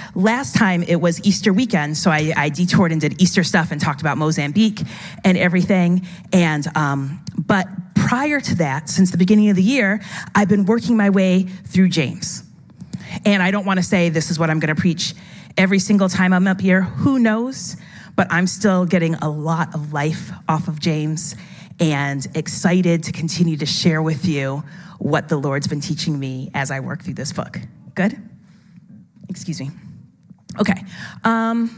last time it was Easter weekend, so I detoured and did Easter stuff and talked about Mozambique and everything. And but prior to that, since the beginning of the year, I've been working my way through James. And I don't want to say this is what I'm going to preach every single time I'm up here. Who knows? But I'm still getting a lot of life off of James and excited to continue to share with you what the Lord's been teaching me as I work through this book. Good? Excuse me. Okay. I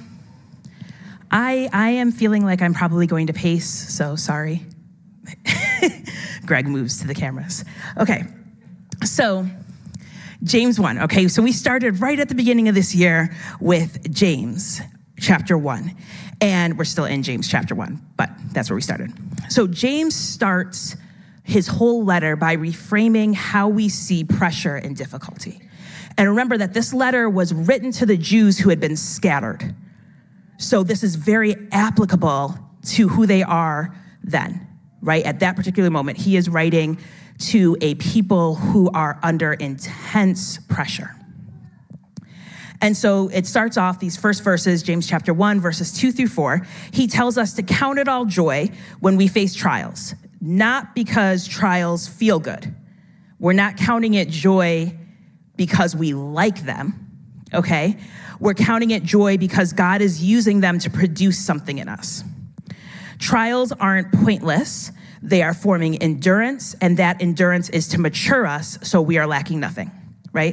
am feeling like I'm probably going to pace, so sorry. Greg moves to the cameras. Okay. So James 1. Okay, so we started right at the beginning of this year with James chapter 1. And we're still in James chapter 1, but that's where we started. So James starts his whole letter by reframing how we see pressure and difficulty. And remember that this letter was written to the Jews who had been scattered. So this is very applicable to who they are then, right? At that particular moment, he is writing to a people who are under intense pressure. And so it starts off, these first verses, James chapter 1, verses 2 through 4. He tells us to count it all joy when we face trials, not because trials feel good. We're not counting it joy because we like them, okay? We're counting it joy because God is using them to produce something in us. Trials aren't pointless. They are forming endurance, and that endurance is to mature us so we are lacking nothing, right?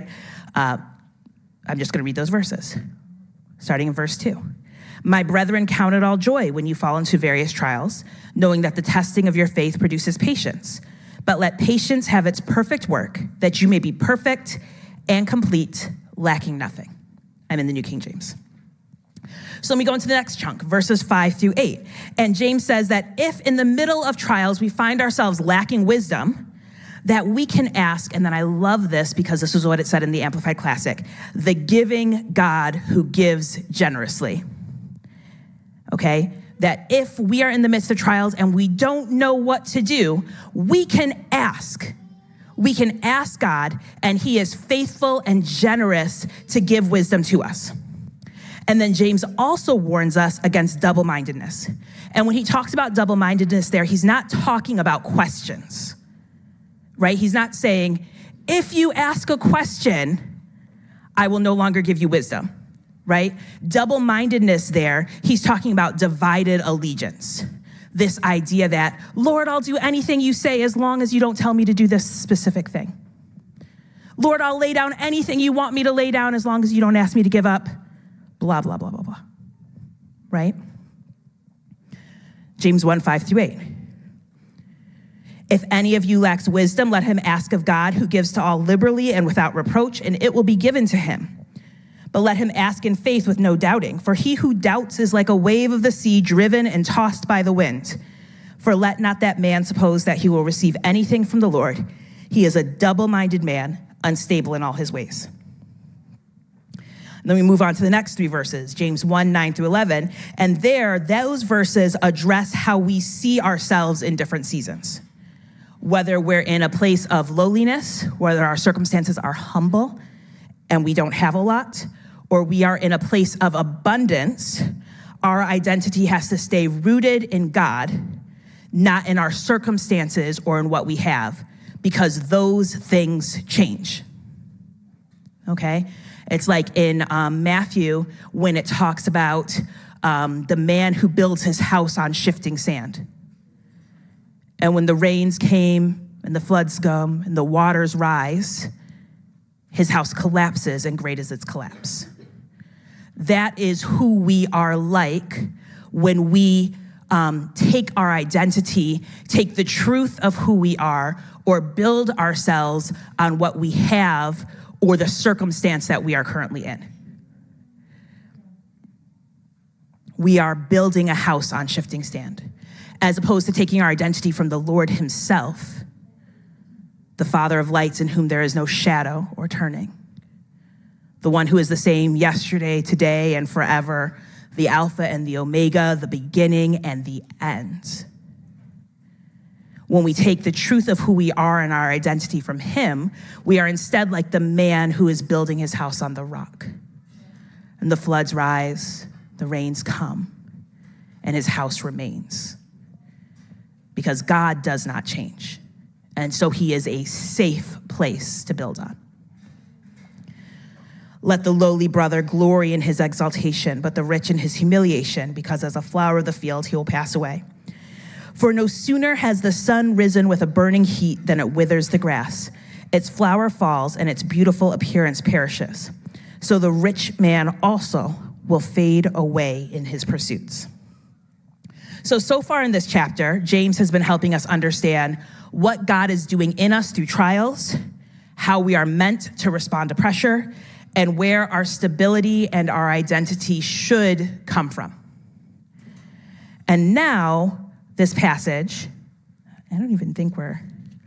I'm just going to read those verses, starting in verse 2. My brethren, count it all joy when you fall into various trials, knowing that the testing of your faith produces patience. But let patience have its perfect work, that you may be perfect and complete, lacking nothing. I'm in the New King James. So let me go into the next chunk, verses 5 through 8. And James says that if in the middle of trials we find ourselves lacking wisdom, that we can ask, and then I love this because this is what it said in the Amplified Classic, the giving God who gives generously. Okay? That if we are in the midst of trials and we don't know what to do, we can ask. We can ask God, and he is faithful and generous to give wisdom to us. And then James also warns us against double-mindedness. And when he talks about double-mindedness there, he's not talking about questions, right? He's not saying, if you ask a question, I will no longer give you wisdom, right? Double-mindedness there, he's talking about divided allegiance. This idea that, Lord, I'll do anything you say as long as you don't tell me to do this specific thing. Lord, I'll lay down anything you want me to lay down as long as you don't ask me to give up. Blah, blah, blah, blah, blah, right? James 1, 5 through 8. If any of you lacks wisdom, let him ask of God, who gives to all liberally and without reproach, and it will be given to him. But let him ask in faith with no doubting, for he who doubts is like a wave of the sea driven and tossed by the wind. For let not that man suppose that he will receive anything from the Lord. He is a double-minded man, unstable in all his ways. Then we move on to the next three verses, James 1, 9 through 11. And there, those verses address how we see ourselves in different seasons. Whether we're in a place of lowliness, whether our circumstances are humble and we don't have a lot, or we are in a place of abundance, our identity has to stay rooted in God, not in our circumstances or in what we have, because those things change, okay? It's like in Matthew when it talks about the man who builds his house on shifting sand. And when the rains came and the floods come and the waters rise, his house collapses, and great is its collapse. That is who we are like when we take our identity, take the truth of who we are, or build ourselves on what we have or the circumstance that we are currently in. We are building a house on shifting sand, as opposed to taking our identity from the Lord himself, the Father of lights in whom there is no shadow or turning, the one who is the same yesterday, today, and forever, the Alpha and the Omega, the beginning and the end. When we take the truth of who we are and our identity from him, we are instead like the man who is building his house on the rock. and the floods rise, the rains come, and his house remains. Because God does not change. And so he is a safe place to build on. Let the lowly brother glory in his exaltation, but the rich in his humiliation, because as a flower of the field, he will pass away. For no sooner has the sun risen with a burning heat than it withers the grass. Its flower falls and its beautiful appearance perishes. So the rich man also will fade away in his pursuits. So far in this chapter, James has been helping us understand what God is doing in us through trials, how we are meant to respond to pressure, and where our stability and our identity should come from. And now, this passage, I don't even think we're,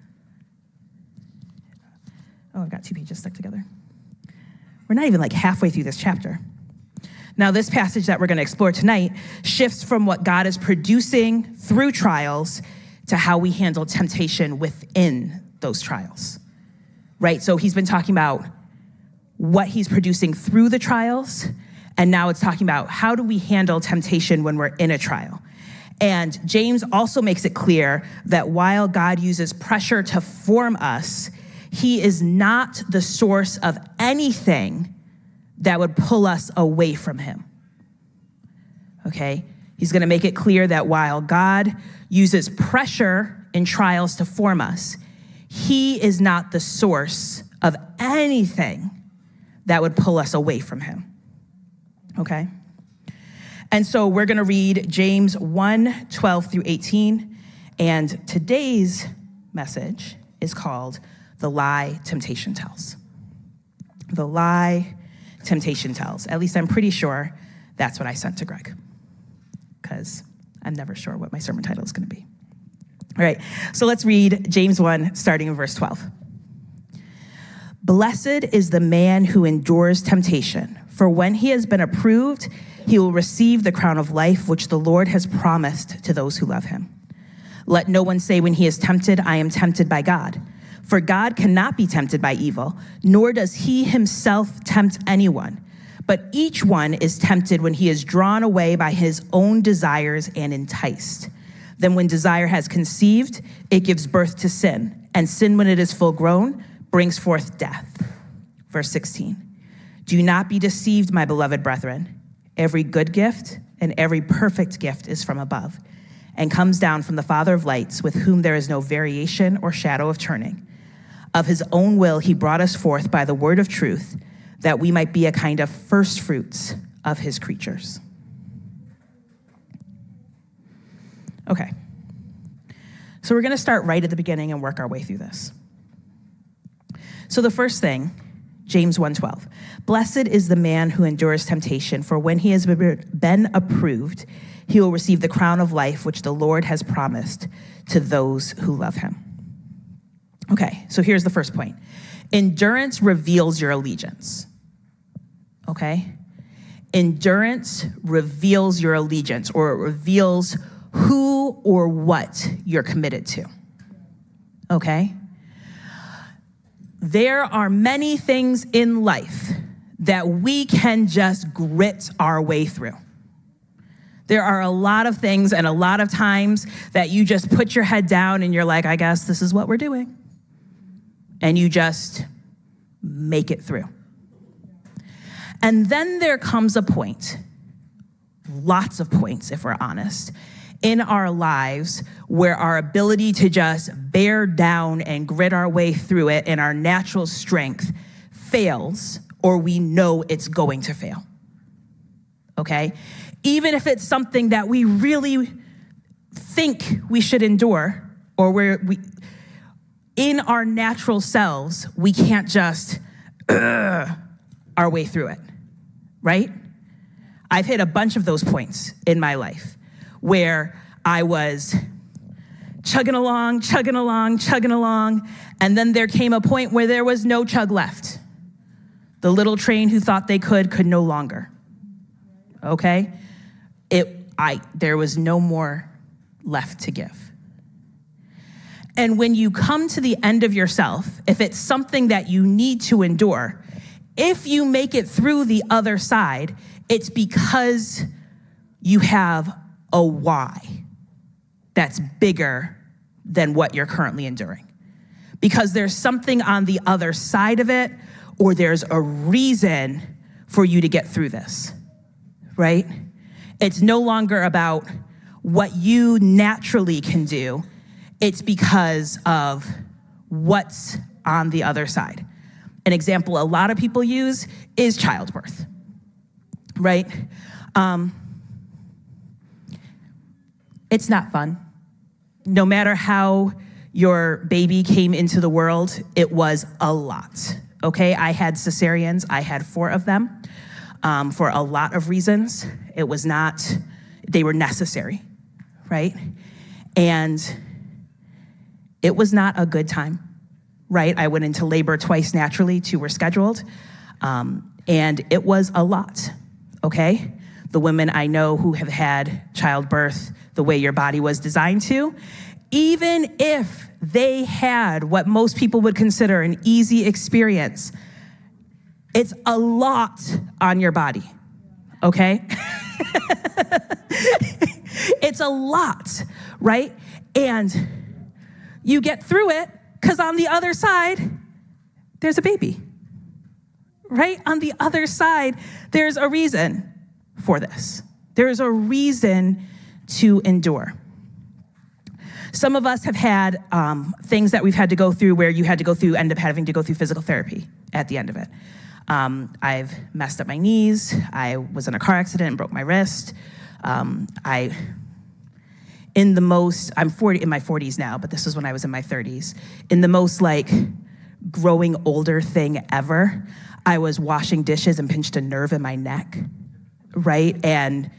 I've got 2 pages stuck together. We're not even like halfway through this chapter. Now, this passage that we're going to explore tonight shifts from what God is producing through trials to how we handle temptation within those trials, right? So he's been talking about what he's producing through the trials, and now it's talking about how do we handle temptation when we're in a trial. And James also makes it clear that while God uses pressure to form us, he is not the source of anything that would pull us away from him, okay? He's gonna make it clear that while God uses pressure in trials to form us, he is not the source of anything that would pull us away from him, okay? And so we're gonna read James 1:12-18, and today's message is called The Lie Temptation Tells. The Lie Temptation Tells. At least I'm pretty sure that's what I sent to Greg, because I'm never sure what my sermon title is gonna be. All right, so let's read James 1, starting in verse 12. Blessed is the man who endures temptation, for when he has been approved, he will receive the crown of life which the Lord has promised to those who love him. Let no one say when he is tempted, I am tempted by God. For God cannot be tempted by evil, nor does he himself tempt anyone. But each one is tempted when he is drawn away by his own desires and enticed. Then when desire has conceived, it gives birth to sin. And sin, when it is full grown, brings forth death. Verse 16, do not be deceived, my beloved brethren. Every good gift and every perfect gift is from above and comes down from the Father of lights, with whom there is no variation or shadow of turning. Of his own will he brought us forth by the word of truth, that we might be a kind of first fruits of his creatures. Okay, so we're gonna start right at the beginning and work our way through this. So the first thing, James 1:12, blessed is the man who endures temptation, for when he has been approved, he will receive the crown of life which the Lord has promised to those who love him. Okay, so here's the first point. Endurance reveals your allegiance, okay? Endurance reveals your allegiance, or it reveals who or what you're committed to, okay? There are many things in life that we can just grit our way through. There are a lot of things and a lot of times that you just put your head down and you're like, I guess this is what we're doing. And you just make it through. And then there comes a point, lots of points if we're honest, in our lives where our ability to just bear down and grit our way through it and our natural strength fails, or we know it's going to fail, okay? Even if it's something that we really think we should endure, or we in our natural selves, we can't just our way through it, right? I've hit a bunch of those points in my life where I was chugging along, and then there came a point where there was no chug left. The little train who thought they could no longer, okay? There was no more left to give. And when you come to the end of yourself, if it's something that you need to endure, if you make it through the other side, it's because you have a why that's bigger than what you're currently enduring. Because there's something on the other side of it, or there's a reason for you to get through this, right? It's no longer about what you naturally can do. It's because of what's on the other side. An example a lot of people use is childbirth, right? It's not fun. No matter how your baby came into the world, it was a lot, okay? I had cesareans. I had 4 of them for a lot of reasons. They were necessary, right? And it was not a good time, right? I went into labor twice naturally, 2 were scheduled, and it was a lot, okay? The women I know who have had childbirth the way your body was designed to, even if they had what most people would consider an easy experience, it's a lot on your body, okay? It's a lot, right? And you get through it because on the other side, there's a baby, right? On the other side, there's a reason for this. There's a reason to endure. Some of us have had things that we've had to go through where you had to end up having to go through physical therapy at the end of it. I've messed up my knees. I was in a car accident and broke my wrist. I'm in my 40s now, but this was when I was in my 30s. In the most growing older thing ever, I was washing dishes and pinched a nerve in my neck, right? And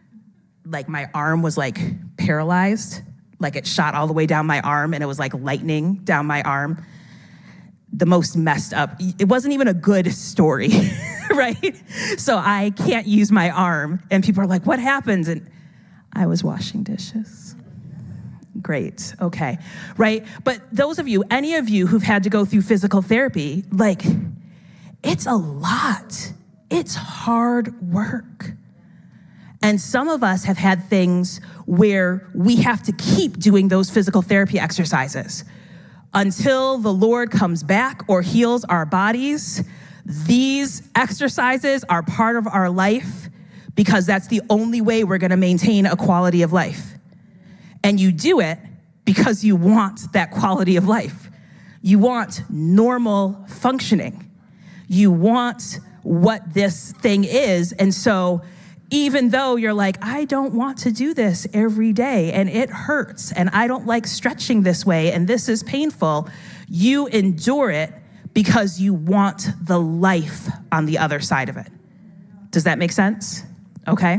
my arm was paralyzed. It shot all the way down my arm, and it was lightning down my arm. The most messed up. It wasn't even a good story, right? So I can't use my arm, and people are like, what happened? And I was washing dishes. Great, okay, right? But any of you who've had to go through physical therapy, it's a lot. It's hard work. And some of us have had things where we have to keep doing those physical therapy exercises until the Lord comes back or heals our bodies. These exercises are part of our life because that's the only way we're gonna maintain a quality of life. And you do it because you want that quality of life. You want normal functioning. You want what this thing is. And so even though you're I don't want to do this every day and it hurts and I don't like stretching this way and this is painful, you endure it because you want the life on the other side of it. Does that make sense? Okay.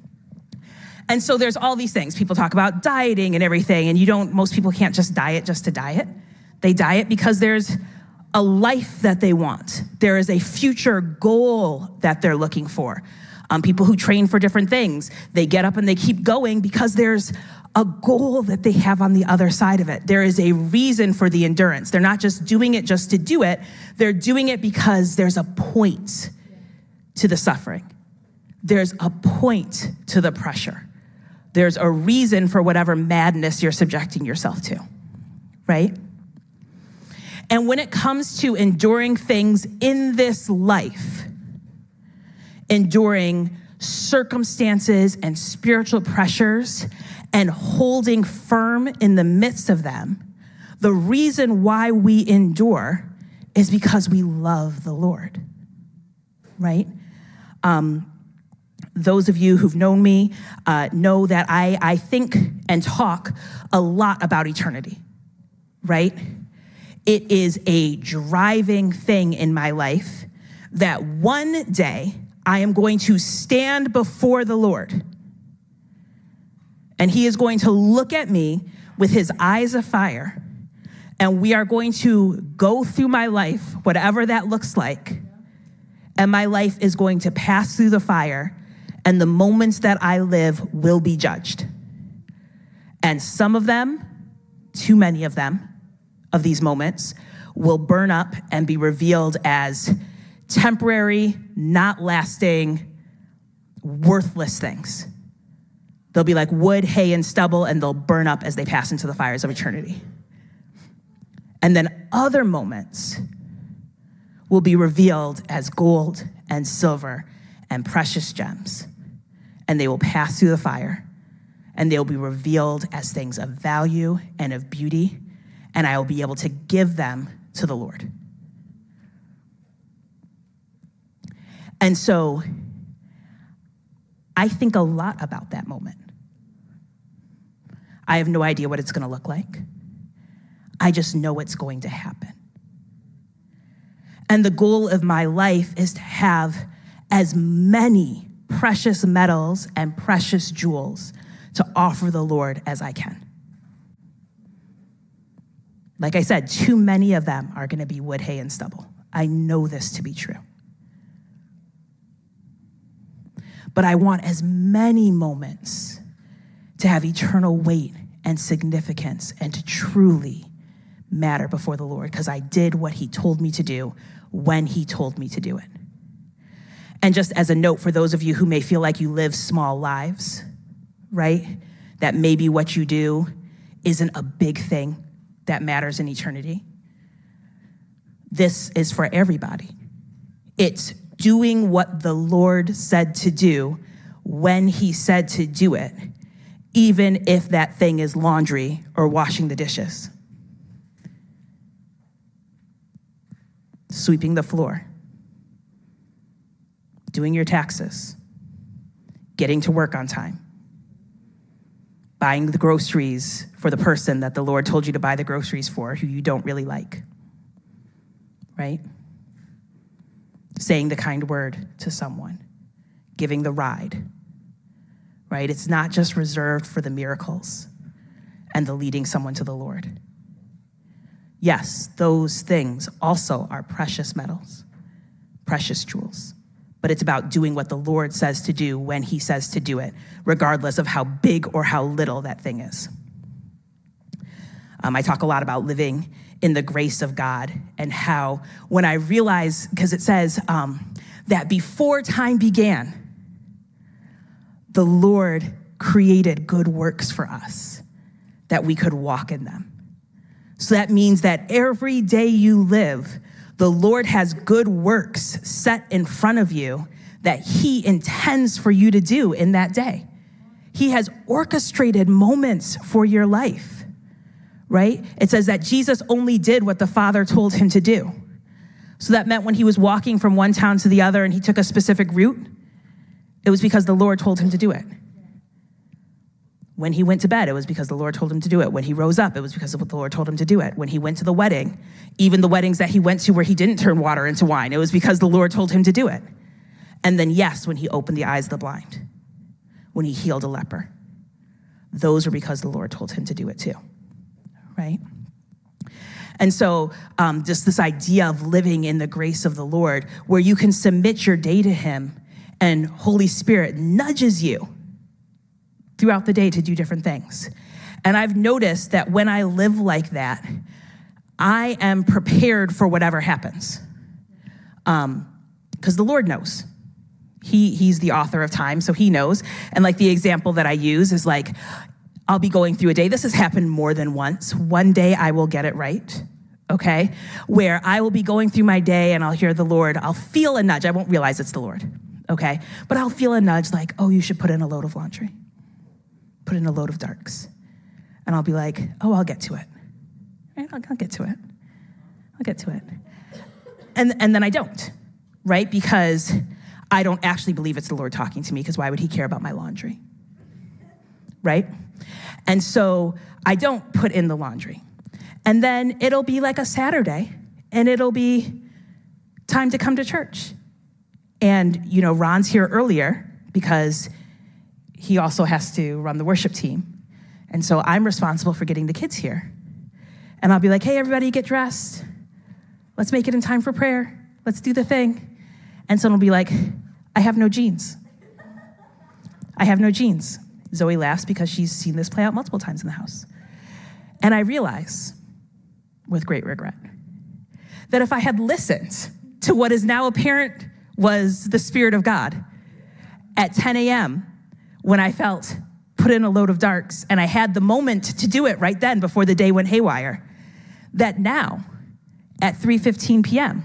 And so there's all these things. People talk about dieting and everything, and most people can't just diet just to diet. They diet because there's a life that they want. There is a future goal that they're looking for. People who train for different things, they get up and they keep going because there's a goal that they have on the other side of it. There is a reason for the endurance. They're not just doing it just to do it. They're doing it because there's a point to the suffering. There's a point to the pressure. There's a reason for whatever madness you're subjecting yourself to, right? And when it comes to enduring things in this life, enduring circumstances and spiritual pressures and holding firm in the midst of them, the reason why we endure is because we love the Lord, right? Those of you who've known me know that I think and talk a lot about eternity, right? It is a driving thing in my life that one day I am going to stand before the Lord, and he is going to look at me with his eyes of fire, and we are going to go through my life, whatever that looks like, and my life is going to pass through the fire, and the moments that I live will be judged. And some of them, too many of them, of these moments, will burn up and be revealed as temporary, not lasting, worthless things. They'll be like wood, hay, and stubble, and they'll burn up as they pass into the fires of eternity. And then other moments will be revealed as gold and silver and precious gems, and they will pass through the fire, and they will be revealed as things of value and of beauty, and I will be able to give them to the Lord. And so I think a lot about that moment. I have no idea what it's going to look like. I just know it's going to happen. And the goal of my life is to have as many precious metals and precious jewels to offer the Lord as I can. Like I said, too many of them are going to be wood, hay, and stubble. I know this to be true. But I want as many moments to have eternal weight and significance and to truly matter before the Lord because I did what he told me to do when he told me to do it. And just as a note for those of you who may feel like you live small lives, right? That maybe what you do isn't a big thing that matters in eternity. This is for everybody. It's doing what the Lord said to do when he said to do it, even if that thing is laundry or washing the dishes. Sweeping the floor, doing your taxes, getting to work on time, buying the groceries for the person that the Lord told you to buy the groceries for who you don't really like, right? Saying the kind word to someone, giving the ride, right? It's not just reserved for the miracles and the leading someone to the Lord. Yes, those things also are precious metals, precious jewels, but it's about doing what the Lord says to do when he says to do it, regardless of how big or how little that thing is. I talk a lot about living in the grace of God and how when I realize, because it says that before time began, the Lord created good works for us that we could walk in them. So that means that every day you live, the Lord has good works set in front of you that he intends for you to do in that day. He has orchestrated moments for your life, right? It says that Jesus only did what the Father told him to do. So that meant when he was walking from one town to the other and he took a specific route, it was because the Lord told him to do it. When he went to bed, it was because the Lord told him to do it. When he rose up, it was because of what the Lord told him to do it. When he went to the wedding, even the weddings that he went to where he didn't turn water into wine, it was because the Lord told him to do it. And then yes, when he opened the eyes of the blind, when he healed a leper, those were because the Lord told him to do it too, right? And so just this idea of living in the grace of the Lord where you can submit your day to him and Holy Spirit nudges you throughout the day to do different things. And I've noticed that when I live like that, I am prepared for whatever happens. Because the Lord knows. He's the author of time, so he knows. And like the example that I use is like, I'll be going through a day. This has happened more than once. One day I will get it right, okay? Where I will be going through my day and I'll hear the Lord. I'll feel a nudge. I won't realize it's the Lord, okay? But I'll feel a nudge like, oh, you should put in a load of laundry. Put in a load of darks. And I'll be like, oh, I'll get to it. Right? I'll get to it. I'll get to it. And then I don't, right? Because I don't actually believe it's the Lord talking to me, because why would he care about my laundry? Right? And so I don't put in the laundry. And then it'll be like a Saturday, and it'll be time to come to church. And, you know, Ron's here earlier because he also has to run the worship team. And so I'm responsible for getting the kids here. And I'll be like, hey, everybody, get dressed. Let's make it in time for prayer. Let's do the thing. And someone will be like, I have no jeans. I have no jeans. Zoe laughs because she's seen this play out multiple times in the house. And I realize, with great regret, that if I had listened to what is now apparent was the Spirit of God. At 10 a.m., when I felt put in a load of darks, and I had the moment to do it right then before the day went haywire, that now, at 3:15 p.m.,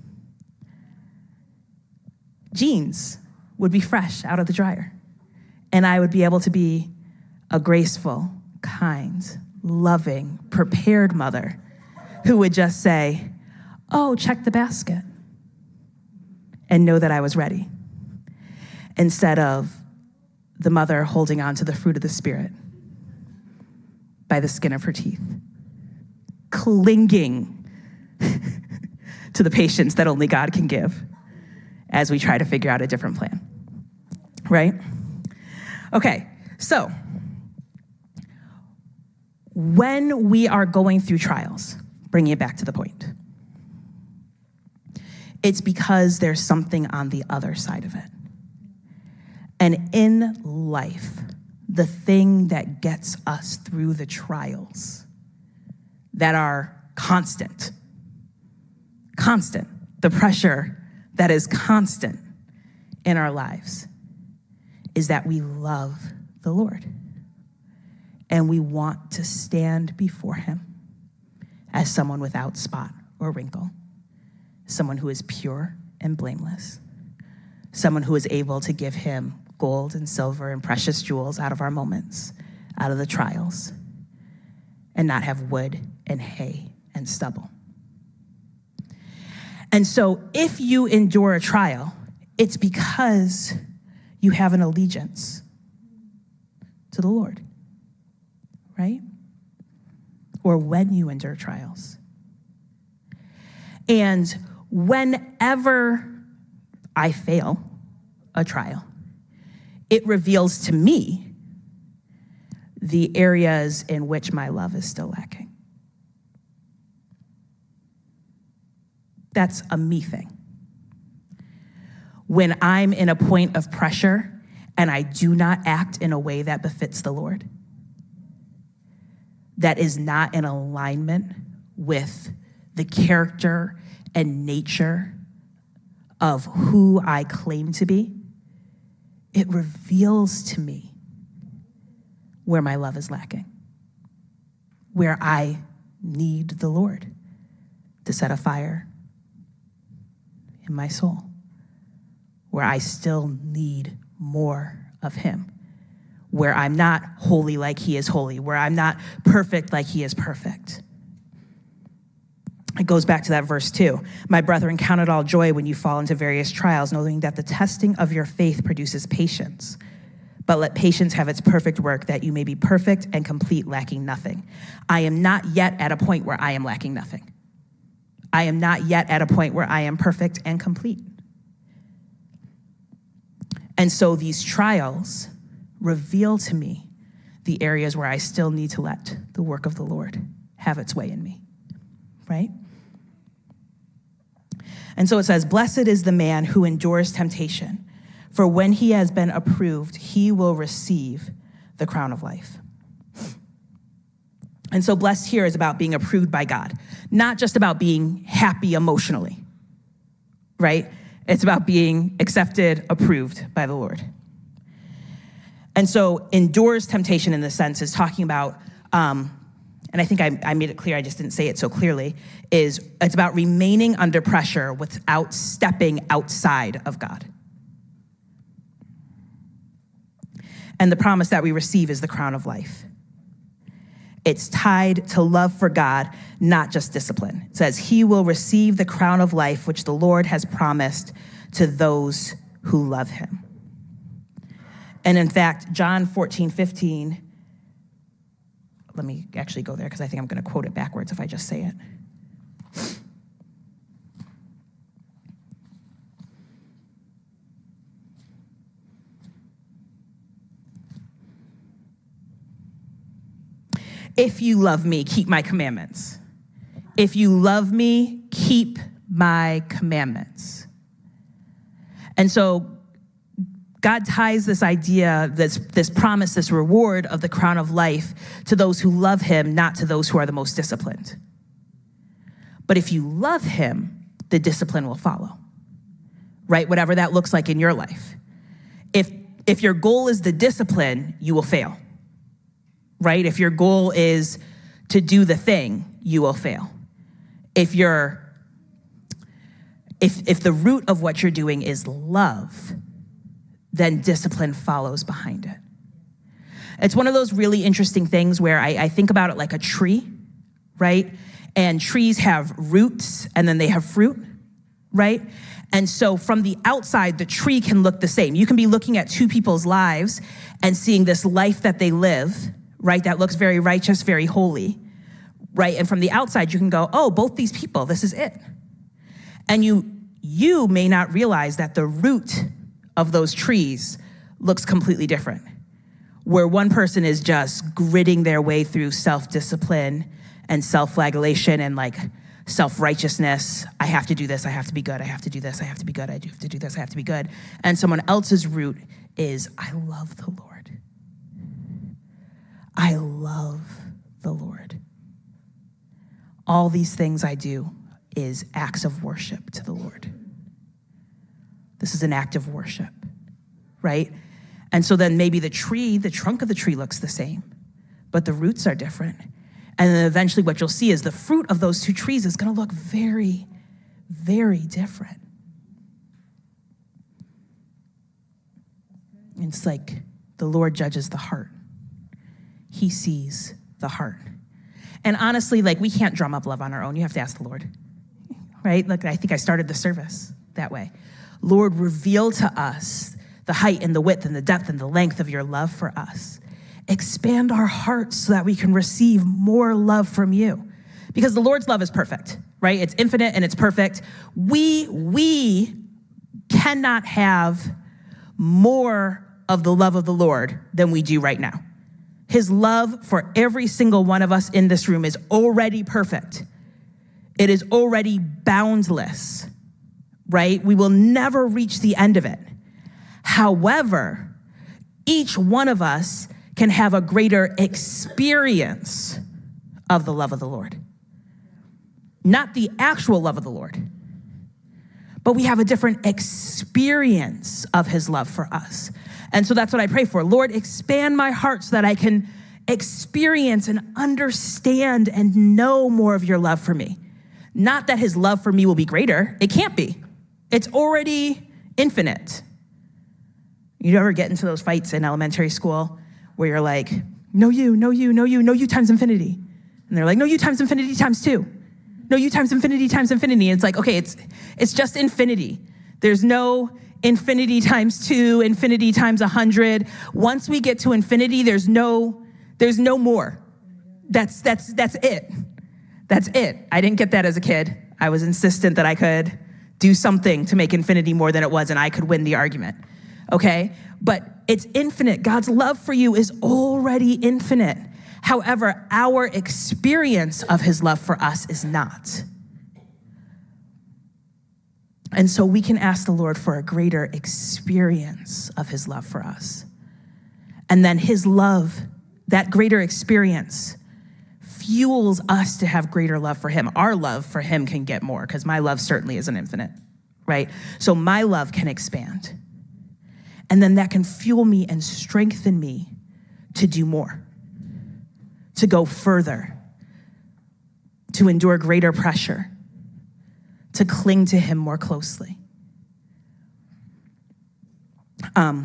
jeans would be fresh out of the dryer, and I would be able to be a graceful, kind, loving, prepared mother who would just say, "Oh, check the basket," and know that I was ready, instead of the mother holding on to the fruit of the Spirit by the skin of her teeth, clinging to the patience that only God can give as we try to figure out a different plan, right? Okay, so when we are going through trials, bringing it back to the point, it's because there's something on the other side of it. And in life, the thing that gets us through the trials that are constant, the pressure that is constant in our lives, is that we love the Lord. And we want to stand before him as someone without spot or wrinkle, someone who is pure and blameless, someone who is able to give him gold and silver and precious jewels out of our moments, out of the trials, and not have wood and hay and stubble. And so if you endure a trial, it's because you have an allegiance to the Lord, right? Or when you endure trials. And whenever I fail a trial, it reveals to me the areas in which my love is still lacking. That's a me thing. When I'm in a point of pressure and I do not act in a way that befits the Lord, that is not in alignment with the character and nature of who I claim to be, it reveals to me where my love is lacking, where I need the Lord to set a fire in my soul, where I still need more of him, where I'm not holy like he is holy, where I'm not perfect like he is perfect. It goes back to that verse 2. My brethren, count it all joy when you fall into various trials, knowing that the testing of your faith produces patience. But let patience have its perfect work, that you may be perfect and complete, lacking nothing. I am not yet at a point where I am lacking nothing. I am not yet at a point where I am perfect and complete. And so these trials reveal to me the areas where I still need to let the work of the Lord have its way in me, right? And so it says, blessed is the man who endures temptation, for when he has been approved, he will receive the crown of life. And so blessed here is about being approved by God, not just about being happy emotionally, right? It's about being accepted, approved by the Lord. And so endures temptation in this sense is talking about, and I think I made it clear, I just didn't say it so clearly, it's about remaining under pressure without stepping outside of God. And the promise that we receive is the crown of life. It's tied to love for God, not just discipline. It says, he will receive the crown of life, which the Lord has promised to those who love him. And in fact, John 14:15, let me actually go there because I think I'm going to quote it backwards if I just say it. If you love me, keep my commandments. If you love me, keep my commandments. And so God ties this idea, this promise, this reward of the crown of life to those who love him, not to those who are the most disciplined. But if you love him, the discipline will follow, right? Whatever that looks like in your life. If your goal is the discipline, you will fail, right? If your goal is to do the thing, you will fail. If the root of what you're doing is love, then discipline follows behind it. It's one of those really interesting things where I think about it like a tree, right? And trees have roots and then they have fruit, right? And so from the outside, the tree can look the same. You can be looking at two people's lives and seeing this life that they live, right? That looks very righteous, very holy, right? And from the outside, you can go, oh, both these people, this is it. And you may not realize that the root of those trees looks completely different, where one person is just gritting their way through self-discipline and self-flagellation and like self-righteousness. I have to do this, I have to be good, I have to do this, I have to be good, I have to do this, I have to be good. And someone else's root is, I love the Lord. I love the Lord. All these things I do is acts of worship to the Lord. This is an act of worship, right? And so then maybe the trunk of the tree looks the same, but the roots are different. And then eventually what you'll see is the fruit of those two trees is going to look very, very different. It's like the Lord judges the heart. He sees the heart. And honestly, like we can't drum up love on our own. You have to ask the Lord, right? Like I think I started the service that way. Lord, reveal to us the height and the width and the depth and the length of your love for us. Expand our hearts so that we can receive more love from you. Because the Lord's love is perfect, right? It's infinite and it's perfect. We cannot have more of the love of the Lord than we do right now. His love for every single one of us in this room is already perfect. It is already boundless, right? We will never reach the end of it. However, each one of us can have a greater experience of the love of the Lord. Not the actual love of the Lord, but we have a different experience of his love for us. And so that's what I pray for. Lord, expand my heart so that I can experience and understand and know more of your love for me. Not that his love for me will be greater. It can't be. It's already infinite. You ever get into those fights in elementary school where you're like, no you, no you, no you, no you times infinity. And they're like, no you times infinity times 2. No you times infinity times infinity. And it's like, okay, it's just infinity. There's no infinity times 2, infinity times 100. Once we get to infinity, there's no more. That's it. That's it. I didn't get that as a kid. I was insistent that I could do something to make infinity more than it was and I could win the argument. Okay? But it's infinite. God's love for you is already infinite. However, our experience of his love for us is not. And so we can ask the Lord for a greater experience of his love for us. And then his love, that greater experience, fuels us to have greater love for him. Our love for him can get more because my love certainly isn't infinite, right? So my love can expand. And then that can fuel me and strengthen me to do more, to go further, to endure greater pressure, to cling to him more closely. I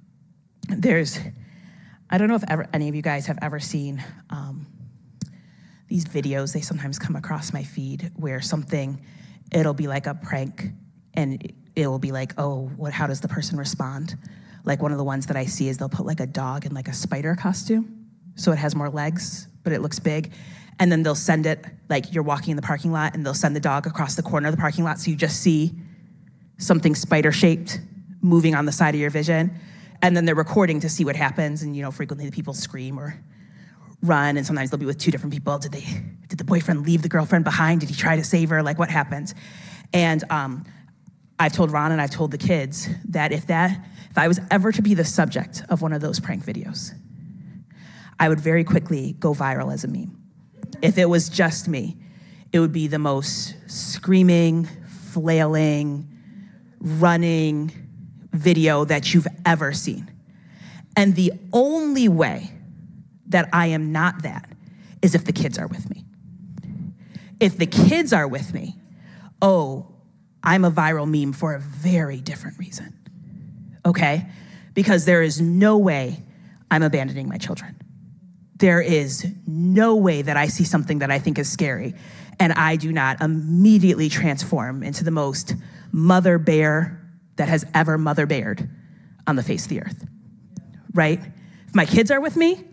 don't know if any of you guys have ever seen these videos. They sometimes come across my feed where it'll be like a prank and it will be like, oh, how does the person respond? Like one of the ones that I see is they'll put like a dog in like a spider costume. So it has more legs, but it looks big. And then they'll send it, like you're walking in the parking lot and they'll send the dog across the corner of the parking lot. So you just see something spider-shaped moving on the side of your vision. And then they're recording to see what happens. And, frequently the people scream or run. And sometimes they'll be with two different people. Did the boyfriend leave the girlfriend behind? Did he try to save her? Like what happens? And I've told Ron and I've told the kids that if I was ever to be the subject of one of those prank videos, I would very quickly go viral as a meme. If it was just me, it would be the most screaming, flailing, running video that you've ever seen. And the only way that I am not that is if the kids are with me. If the kids are with me, I'm a viral meme for a very different reason, okay? Because there is no way I'm abandoning my children. There is no way that I see something that I think is scary and I do not immediately transform into the most mother bear that has ever mother bared on the face of the earth, right? If my kids are with me,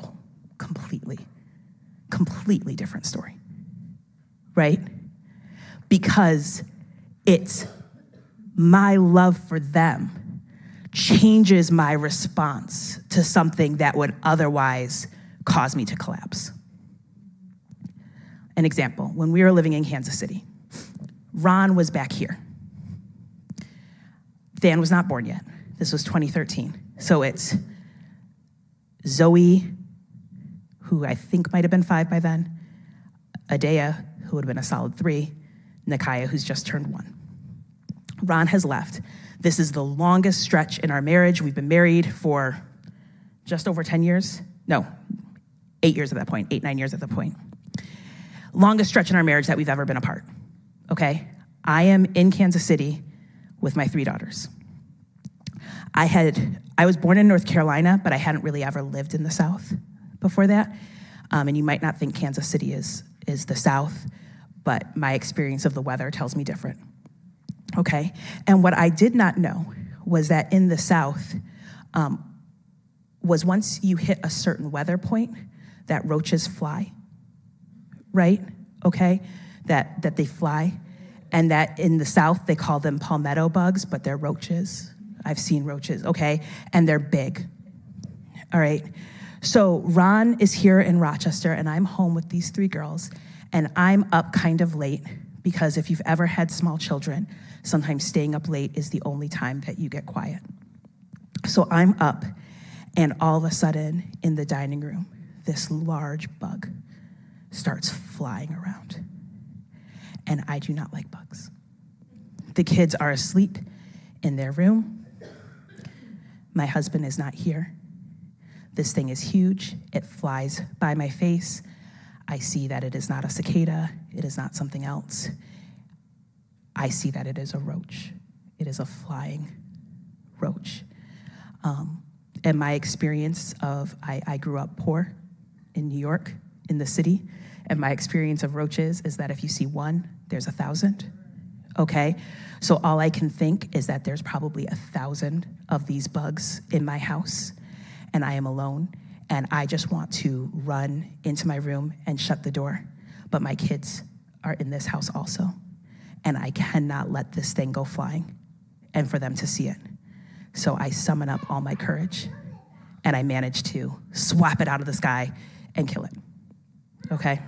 completely different story, right? Because it's my love for them changes my response to something that would otherwise cause me to collapse. An example, when we were living in Kansas City, Ron was back here. Dan was not born yet. This was 2013. So it's Zoe, who I think might have been 5 by then, Adea, who would have been a solid 3, Nikaya, who's just turned 1. Ron has left. This is the longest stretch in our marriage. We've been married for just over 10 years. No, 8 years at that point, 9 years at that point. Longest stretch in our marriage that we've ever been apart, okay? I am in Kansas City with my 3 daughters. I was born in North Carolina, but I hadn't really ever lived in the South before that. And you might not think Kansas City is the South, but my experience of the weather tells me different, okay? And what I did not know was that in the South, was once you hit a certain weather point, that roaches fly, right? Okay, that they fly. And that in the South, they call them palmetto bugs, but they're roaches. I've seen roaches, okay? And they're big, all right? So Ron is here in Rochester, and I'm home with these 3 girls, and I'm up kind of late because if you've ever had small children, sometimes staying up late is the only time that you get quiet. So I'm up, and all of a sudden, in the dining room, this large bug starts flying around. And I do not like bugs. The kids are asleep in their room. My husband is not here. This thing is huge. It flies by my face. I see that it is not a cicada. It is not something else. I see that it is a roach. It is a flying roach. And my experience of, I grew up poor in New York, in the city, and my experience of roaches is that if you see one, there's 1,000, okay? So all I can think is that there's probably 1,000 of these bugs in my house, and I am alone, and I just want to run into my room and shut the door. But my kids are in this house also, and I cannot let this thing go flying and for them to see it. So I summon up all my courage, and I manage to swap it out of the sky and kill it, okay?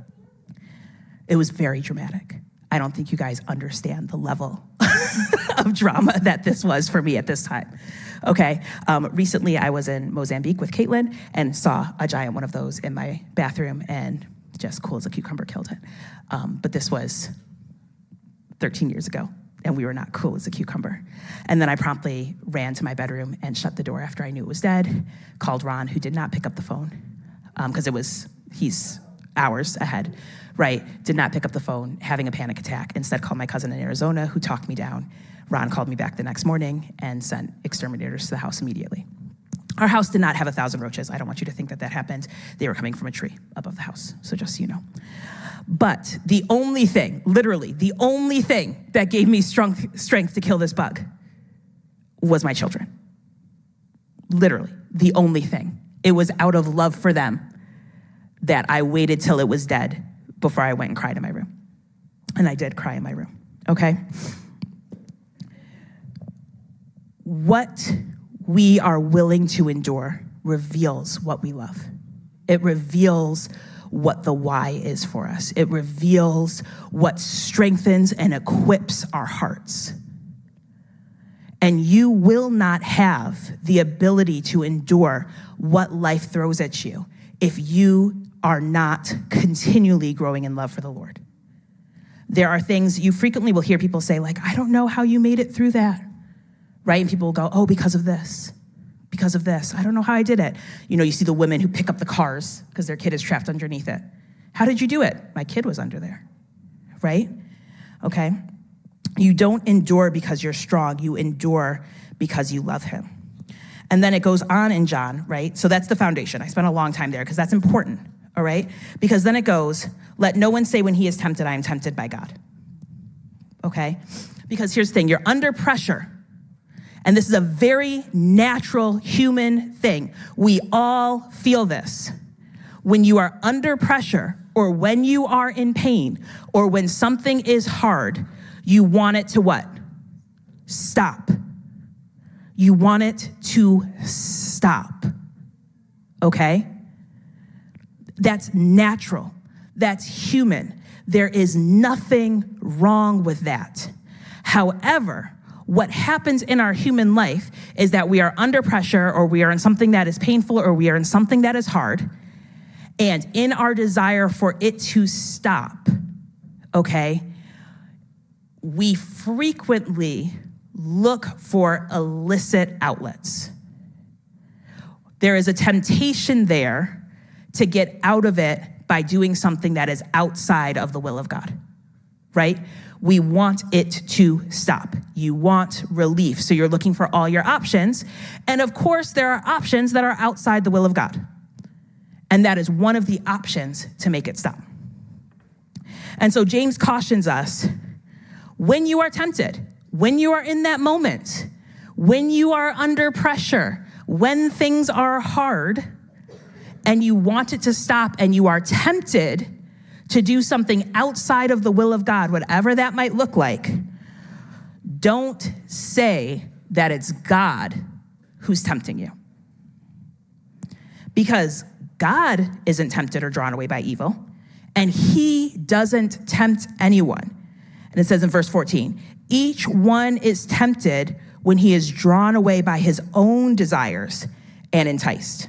It was very dramatic. I don't think you guys understand the level of drama that this was for me at this time, okay? Recently, I was in Mozambique with Caitlin and saw a giant one of those in my bathroom, and just cool as a cucumber killed it. But this was 13 years ago, and we were not cool as a cucumber. And then I promptly ran to my bedroom and shut the door after I knew it was dead, called Ron, who did not pick up the phone, because he's hours ahead, right? Did not pick up the phone, having a panic attack. Instead, called my cousin in Arizona, who talked me down. Ron called me back the next morning and sent exterminators to the house immediately. Our house did not have 1,000 roaches. I don't want you to think that happened. They were coming from a tree above the house, so just so you know. But the only thing, literally, the only thing that gave me strength to kill this bug was my children. Literally, the only thing. It was out of love for them that I waited till it was dead before I went and cried in my room. And I did cry in my room, okay? What we are willing to endure reveals what we love. It reveals what the why is for us. It reveals what strengthens and equips our hearts. And you will not have the ability to endure what life throws at you if you are not continually growing in love for the Lord. There are things you frequently will hear people say, like, I don't know how you made it through that, right? And people will go, oh, because of this. Because of this. I don't know how I did it. You see the women who pick up the cars because their kid is trapped underneath it. How did you do it? My kid was under there, right? Okay. You don't endure because you're strong. You endure because you love him. And then it goes on in John, right? So that's the foundation. I spent a long time there because that's important, all right? Because then it goes, let no one say when he is tempted, I am tempted by God, okay? Because here's the thing, you're under pressure. And this is a very natural human thing. We all feel this. When you are under pressure, or when you are in pain, or when something is hard, you want it to what? Stop. You want it to stop, okay? That's natural. That's human. There is nothing wrong with that. However, what happens in our human life is that we are under pressure, or we are in something that is painful, or we are in something that is hard, and in our desire for it to stop, okay, we frequently look for illicit outlets. There is a temptation there to get out of it by doing something that is outside of the will of God, right? We want it to stop. You want relief. So you're looking for all your options. And of course, there are options that are outside the will of God. And that is one of the options to make it stop. And so James cautions us, when you are tempted, when you are in that moment, when you are under pressure, when things are hard, and you want it to stop, and you are tempted to do something outside of the will of God, whatever that might look like, don't say that it's God who's tempting you. Because God isn't tempted or drawn away by evil, and he doesn't tempt anyone. And it says in verse 14, each one is tempted when he is drawn away by his own desires and enticed.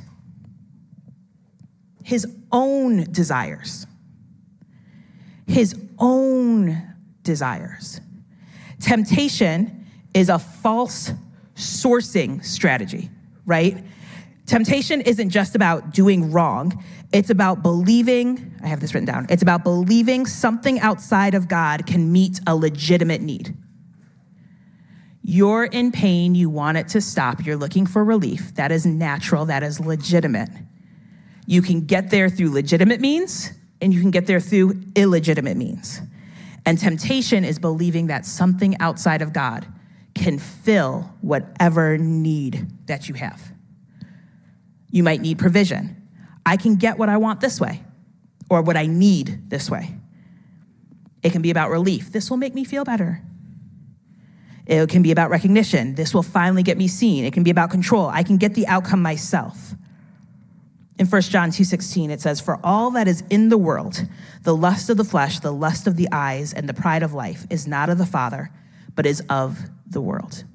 His own desires. His own desires. Temptation is a false sourcing strategy, right? Temptation isn't just about doing wrong. It's about believing, I have this written down, it's about believing something outside of God can meet a legitimate need. You're in pain, you want it to stop, you're looking for relief. That is natural, that is legitimate. You can get there through legitimate means, and you can get there through illegitimate means. And temptation is believing that something outside of God can fill whatever need that you have. You might need provision. I can get what I want this way, or what I need this way. It can be about relief. This will make me feel better. It can be about recognition. This will finally get me seen. It can be about control. I can get the outcome myself. In 1 John 2:16, it says, for all that is in the world, the lust of the flesh, the lust of the eyes, and the pride of life is not of the Father, but is of the world.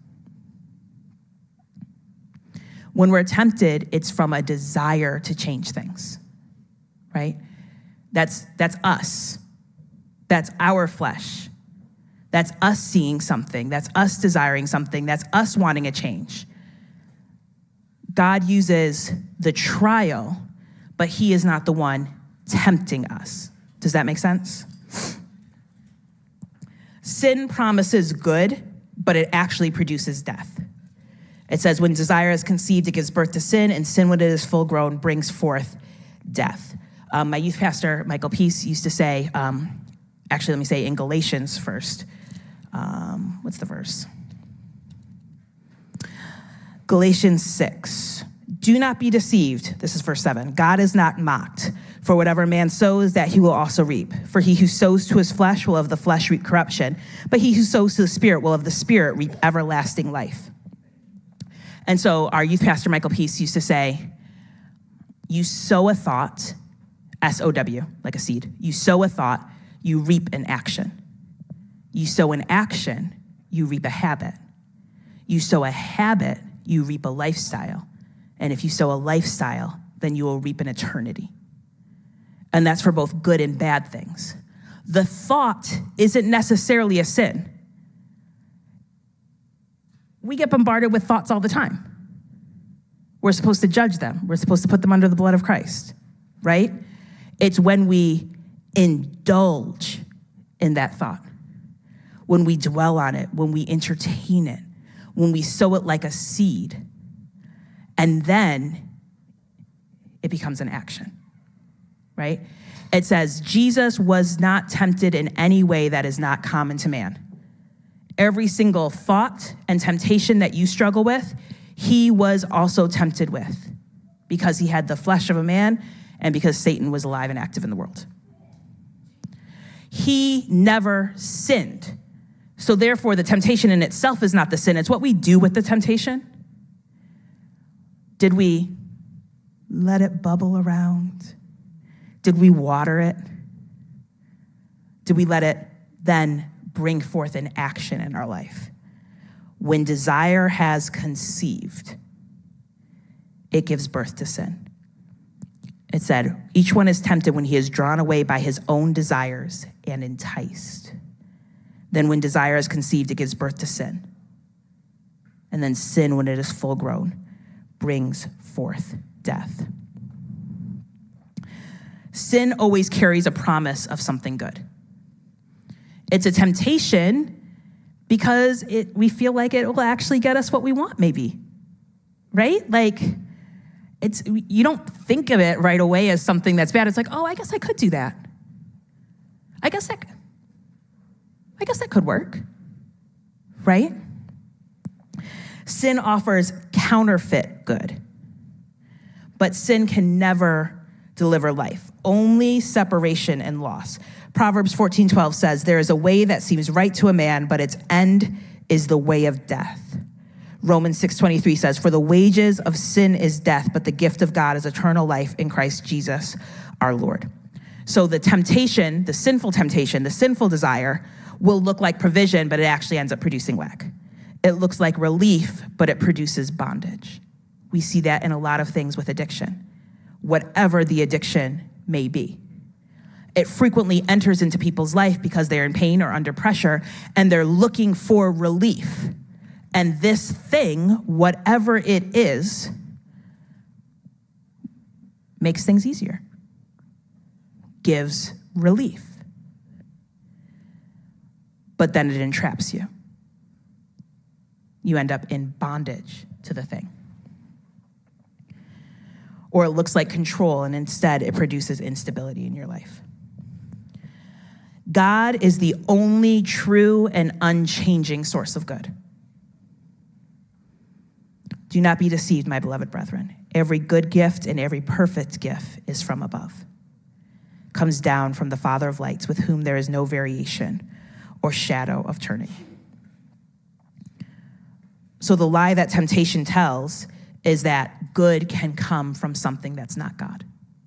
When we're tempted, it's from a desire to change things, right? That's us. That's our flesh. That's us seeing something. That's us desiring something. That's us wanting a change. God uses the trial, but he is not the one tempting us. Does that make sense? Sin promises good, but it actually produces death. It says, when desire is conceived, it gives birth to sin, and sin, when it is full grown, brings forth death. My youth pastor, Michael Peace, used to say, actually, let me say in Galatians first. What's the verse? Galatians 6. Do not be deceived. This is verse 7. God is not mocked. For whatever man sows, that he will also reap. For he who sows to his flesh will of the flesh reap corruption, but he who sows to the Spirit will of the Spirit reap everlasting life. And so our youth pastor, Michael Peace, used to say, you sow a thought, S-O-W, like a seed. You sow a thought, you reap an action. You sow an action, you reap a habit. You sow a habit, you reap a lifestyle. And if you sow a lifestyle, then you will reap an eternity. And that's for both good and bad things. The thought isn't necessarily a sin. We get bombarded with thoughts all the time. We're supposed to judge them. We're supposed to put them under the blood of Christ, right? It's when we indulge in that thought, when we dwell on it, when we entertain it, when we sow it like a seed, and then it becomes an action, right? It says, Jesus was not tempted in any way that is not common to man. Every single thought and temptation that you struggle with, he was also tempted with, because he had the flesh of a man and because Satan was alive and active in the world. He never sinned. So therefore, the temptation in itself is not the sin. It's what we do with the temptation. Did we let it bubble around? Did we water it? Did we let it then bring forth an action in our life? When desire has conceived, it gives birth to sin. It said, each one is tempted when he is drawn away by his own desires and enticed. Then when desire is conceived, it gives birth to sin. And then sin, when it is full grown, brings forth death. Sin always carries a promise of something good. It's a temptation because we feel like it will actually get us what we want, maybe, right? Like, you don't think of it right away as something that's bad. It's like, oh, I guess I could do that. I guess that could work, right? Sin offers counterfeit good, but sin can never deliver life, only separation and loss. Proverbs 14:12 says, there is a way that seems right to a man, but its end is the way of death. Romans 6:23 says, for the wages of sin is death, but the gift of God is eternal life in Christ Jesus our Lord. So the temptation, the sinful temptation, the sinful desire will look like provision, but it actually ends up producing lack. It looks like relief, but it produces bondage. We see that in a lot of things with addiction, whatever the addiction may be. It frequently enters into people's life because they're in pain or under pressure, and they're looking for relief. And this thing, whatever it is, makes things easier, gives relief. But then it entraps you. You end up in bondage to the thing. Or it looks like control, and instead it produces instability in your life. God is the only true and unchanging source of good. Do not be deceived, my beloved brethren. Every good gift and every perfect gift is from above, comes down from the Father of lights, with whom there is no variation or shadow of turning. So the lie that temptation tells is that good can come from something that's not God.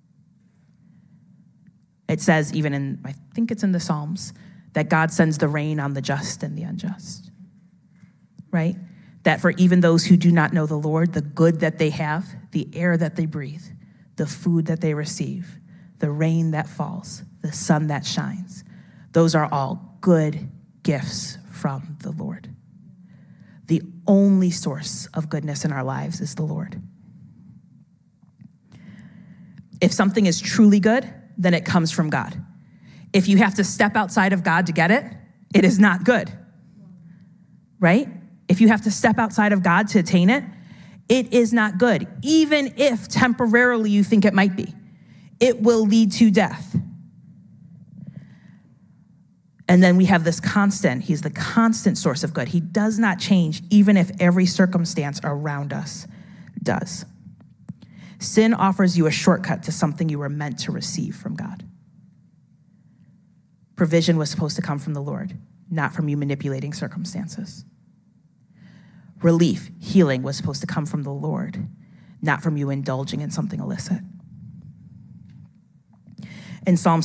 It says, even in, I think it's in the Psalms, that God sends the rain on the just and the unjust, right? That for even those who do not know the Lord, the good that they have, the air that they breathe, the food that they receive, the rain that falls, the sun that shines, those are all good gifts from the Lord. The only source of goodness in our lives is the Lord. If something is truly good, then it comes from God. If you have to step outside of God to get it, it is not good, right? If you have to step outside of God to attain it, it is not good, even if temporarily you think it might be. It will lead to death. And then we have this constant. He's the constant source of good. He does not change, even if every circumstance around us does. Sin offers you a shortcut to something you were meant to receive from God. Provision was supposed to come from the Lord, not from you manipulating circumstances. Relief, healing was supposed to come from the Lord, not from you indulging in something illicit. In Psalm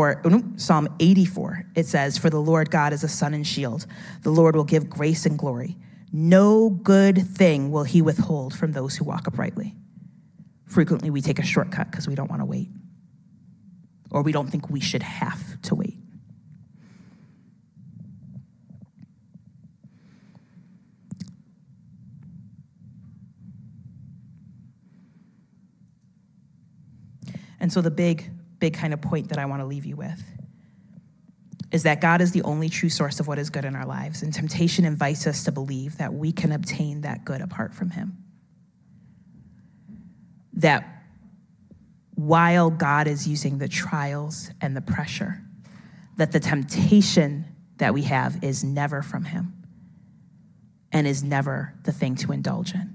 84, it says, for the Lord God is a sun and shield. The Lord will give grace and glory. No good thing will he withhold from those who walk uprightly. Frequently, we take a shortcut because we don't want to wait, or we don't think we should have to wait. And so the big kind of point that I want to leave you with is that God is the only true source of what is good in our lives, and temptation invites us to believe that we can obtain that good apart from him. That while God is using the trials and the pressure, that the temptation that we have is never from him and is never the thing to indulge in.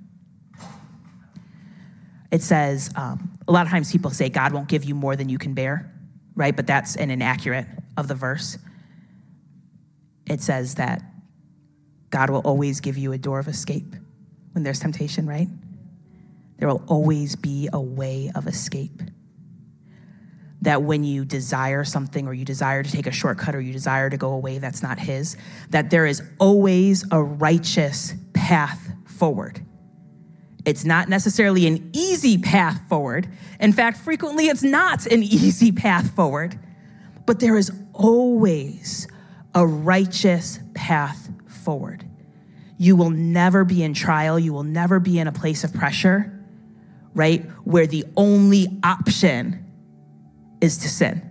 It says, a lot of times people say God won't give you more than you can bear, right? But that's an inaccurate of the verse. It says that God will always give you a door of escape when there's temptation, right? There will always be a way of escape. That when you desire something, or you desire to take a shortcut, or you desire to go away that's not his, that there is always a righteous path forward. It's not necessarily an easy path forward. In fact, frequently it's not an easy path forward, but there is always a righteous path forward. You will never be in trial. You will never be in a place of pressure, right? Where the only option is to sin.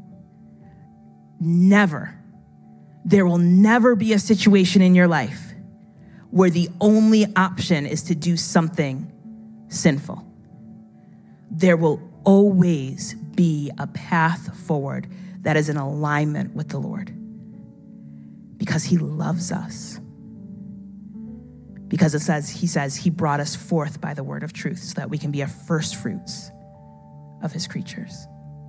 Never. There will never be a situation in your life where the only option is to do something sinful. There will always be a path forward that is in alignment with the Lord, because he loves us. Because he says he brought us forth by the word of truth so that we can be a first fruits of his creatures.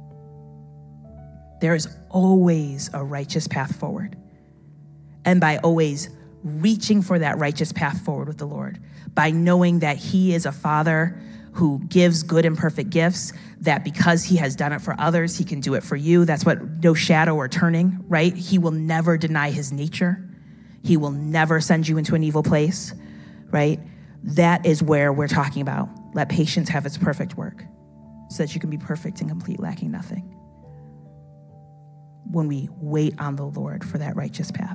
There is always a righteous path forward. And by always reaching for that righteous path forward with the Lord, by knowing that he is a father who gives good and perfect gifts, that because he has done it for others, he can do it for you. That's what no shadow or turning, right? He will never deny his nature. He will never send you into an evil place, right? That is where we're talking about. Let patience have its perfect work so that you can be perfect and complete, lacking nothing. When we wait on the Lord for that righteous path.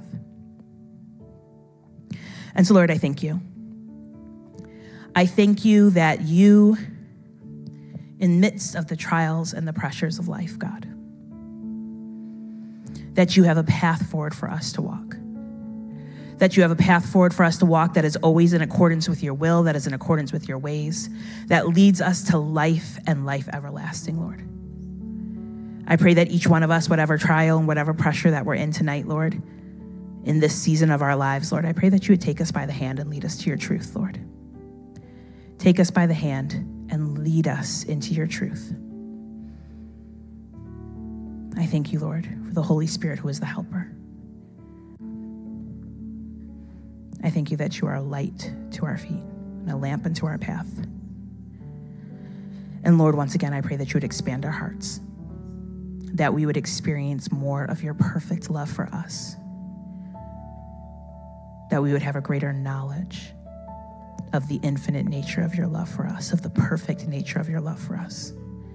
And so, Lord, I thank you. I thank you that you, in midst of the trials and the pressures of life, God, that you have a path forward for us to walk. That you have a path forward for us to walk that is always in accordance with your will, that is in accordance with your ways, that leads us to life and life everlasting, Lord. I pray that each one of us, whatever trial and whatever pressure that we're in tonight, Lord, in this season of our lives, Lord, I pray that you would take us by the hand and lead us to your truth, Lord. Take us by the hand and lead us into your truth. I thank you, Lord, for the Holy Spirit who is the helper. I thank you that you are a light to our feet and a lamp unto our path. And Lord, once again, I pray that you would expand our hearts, that we would experience more of your perfect love for us, that we would have a greater knowledge of the infinite nature of your love for us, of the perfect nature of your love for us.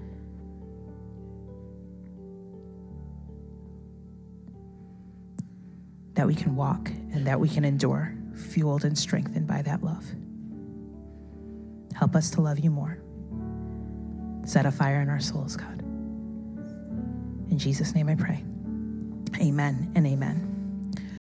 That we can walk and that we can endure, fueled and strengthened by that love. Help us to love you more. Set a fire in our souls, God. In Jesus' name I pray. Amen and amen.